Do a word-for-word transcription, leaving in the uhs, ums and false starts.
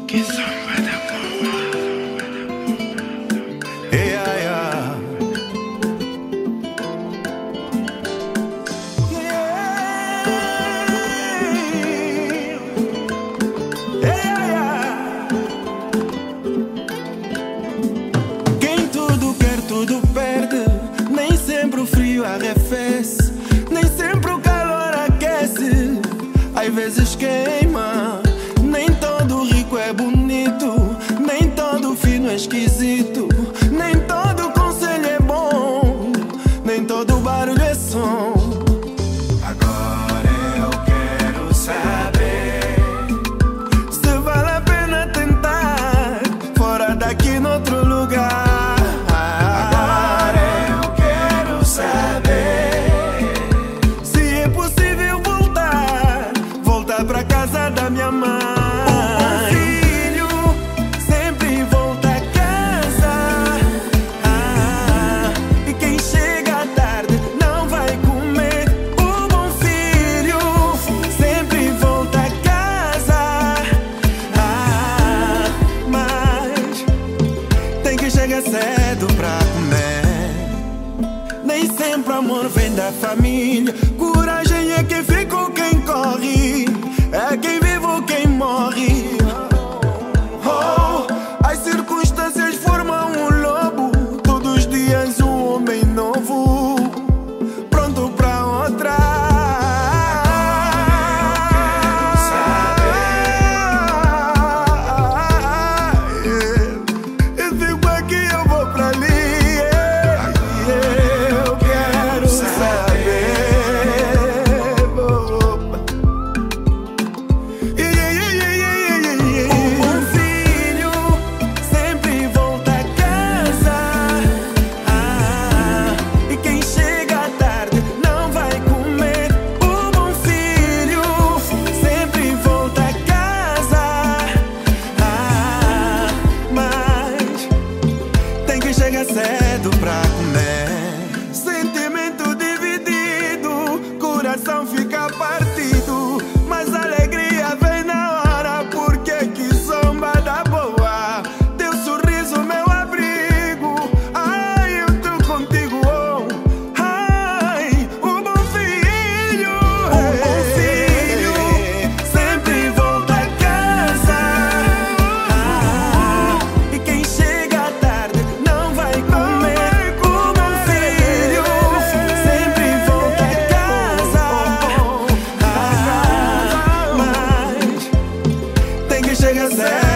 Que samba da boa. Yeah, yeah. Yeah. Yeah, yeah. Quem tudo quer, tudo perde. Nem sempre o frio arrefece, nem sempre o calor aquece. Às vezes queima. Nem todo rico é bonito, nem todo fino é esquisito, nem todo conselho é bom, nem todo barulho é som. Agora eu quero saber se vale a pena tentar fora daqui noutro lugar. Agora eu quero saber se é possível voltar, voltar pra casa da minha mãe. Chega cedo pra comer. Nem sempre o amor vem da família. Coragem é quem fica ou quem corre, é quem vive ou quem morre. Oh, as circunstâncias formam um lobo. Todos os dias um homem novo, pronto pra outra. Chega cedo pra comer. Sentimento dividido, coração fica partido, mas a alegria vem na hora, porque que samba da boa. Teu sorriso, meu abrigo, ai, eu tô contigo, oh. Ai, o bom filho, o bom filho sempre volta a casa. Ah, e quem chega tarde não vai comer. O bom filho sempre volta a casa. Ah, mas tem que chegar cedo.